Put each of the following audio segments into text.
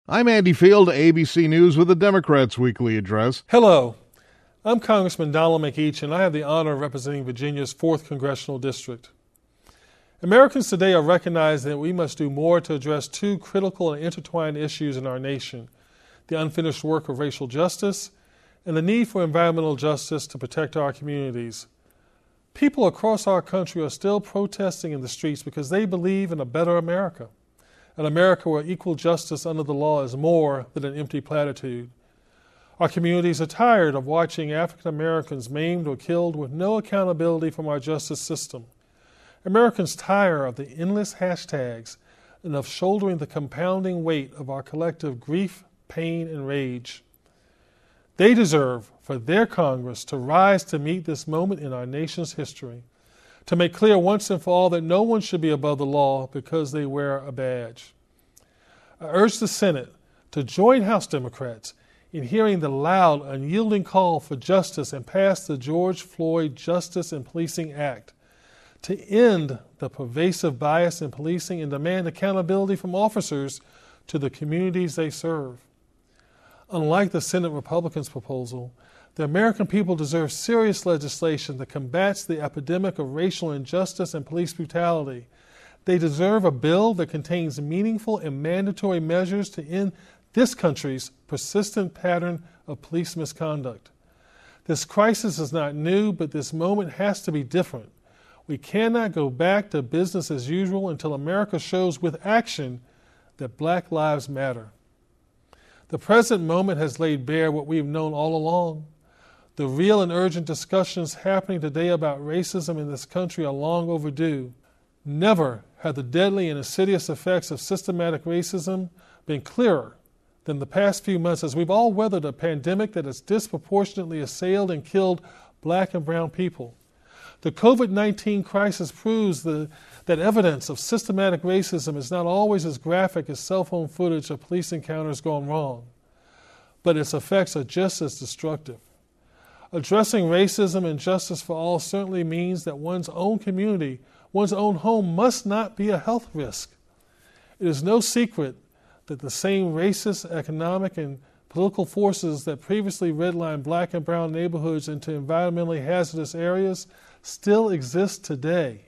I'm Andy Field, ABC News with the Democrats' Weekly Address. Hello, I'm Congressman Donald McEach, and I have the honor of representing Virginia's 4th Congressional District. Americans today are recognizing that we must do more to address two critical and intertwined issues in our nation: the unfinished work of racial justice and the need for environmental justice to protect our communities. People across our country are still protesting in the streets because they believe in a better America, an America where equal justice under the law is more than an empty platitude. Our communities are tired of watching African Americans maimed or killed with no accountability from our justice system. Americans tire of the endless hashtags and of shouldering the compounding weight of our collective grief, pain, and rage. They deserve for their Congress to rise to meet this moment in our nation's history, to make clear once and for all that no one should be above the law because they wear a badge. I urge the Senate to join House Democrats in hearing the loud, unyielding call for justice and pass the George Floyd Justice and Policing Act to end the pervasive bias in policing and demand accountability from officers to the communities they serve. Unlike the Senate Republicans' proposal, the American people deserve serious legislation that combats the epidemic of racial injustice and police brutality. They deserve a bill that contains meaningful and mandatory measures to end this country's persistent pattern of police misconduct. This crisis is not new, but this moment has to be different. We cannot go back to business as usual until America shows with action that Black lives matter. The present moment has laid bare what we have known all along. The real and urgent discussions happening today about racism in this country are long overdue. Never have the deadly and insidious effects of systematic racism been clearer than the past few months as we've all weathered a pandemic that has disproportionately assailed and killed Black and brown people. The COVID-19 crisis proves that evidence of systematic racism is not always as graphic as cell phone footage of police encounters gone wrong, but its effects are just as destructive. Addressing racism and justice for all certainly means that one's own community, one's own home must not be a health risk. It is no secret that the same racist, economic, and political forces that previously redlined Black and brown neighborhoods into environmentally hazardous areas still exist today.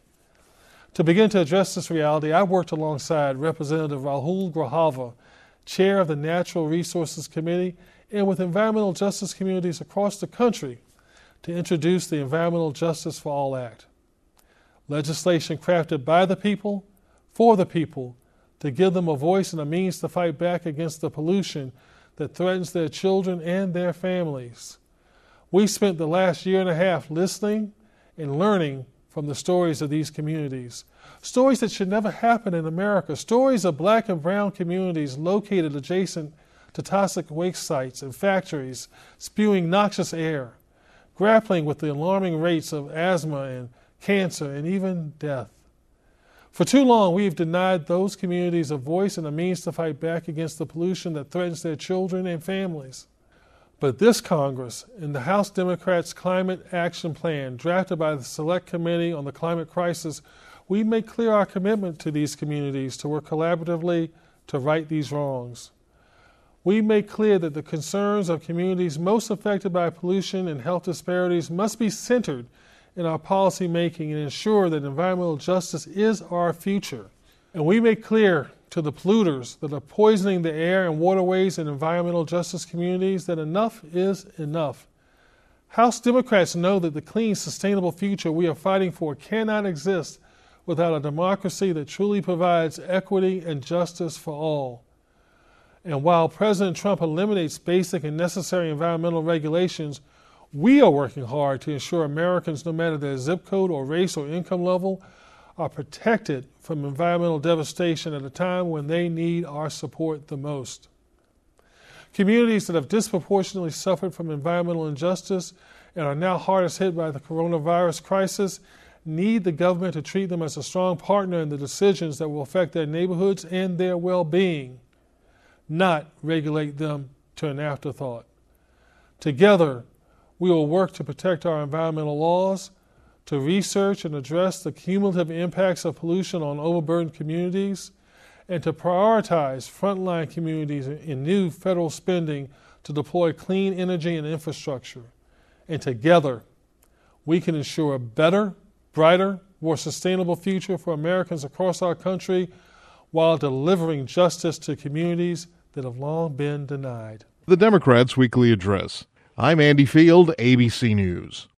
To begin to address this reality, I worked alongside Representative Rahul Grahava, Chair of the Natural Resources Committee, and with environmental justice communities across the country to introduce the Environmental Justice for All Act. Legislation crafted by the people, for the people, to give them a voice and a means to fight back against the pollution that threatens their children and their families. We spent the last year and a half listening and learning from the stories of these communities. Stories that should never happen in America. Stories of Black and brown communities located adjacent to toxic waste sites and factories, spewing noxious air, grappling with the alarming rates of asthma and cancer and even death. For too long, we have denied those communities a voice and a means to fight back against the pollution that threatens their children and families. But this Congress, in the House Democrats' Climate Action Plan, drafted by the Select Committee on the Climate Crisis, we make clear our commitment to these communities to work collaboratively to right these wrongs. We make clear that the concerns of communities most affected by pollution and health disparities must be centered in our policy making and ensure that environmental justice is our future. And we make clear to the polluters that are poisoning the air and waterways in environmental justice communities that enough is enough. House Democrats know that the clean, sustainable future we are fighting for cannot exist without a democracy that truly provides equity and justice for all. And while President Trump eliminates basic and necessary environmental regulations, we are working hard to ensure Americans, no matter their zip code or race or income level, are protected from environmental devastation at a time when they need our support the most. Communities that have disproportionately suffered from environmental injustice and are now hardest hit by the coronavirus crisis need the government to treat them as a strong partner in the decisions that will affect their neighborhoods and their well-being, not regulate them to an afterthought. Together, we will work to protect our environmental laws, to research and address the cumulative impacts of pollution on overburdened communities, and to prioritize frontline communities in new federal spending to deploy clean energy and infrastructure. And together, we can ensure a better, brighter, more sustainable future for Americans across our country while delivering justice to communities that have long been denied. The Democrats' Weekly Address. I'm Andy Field, ABC News.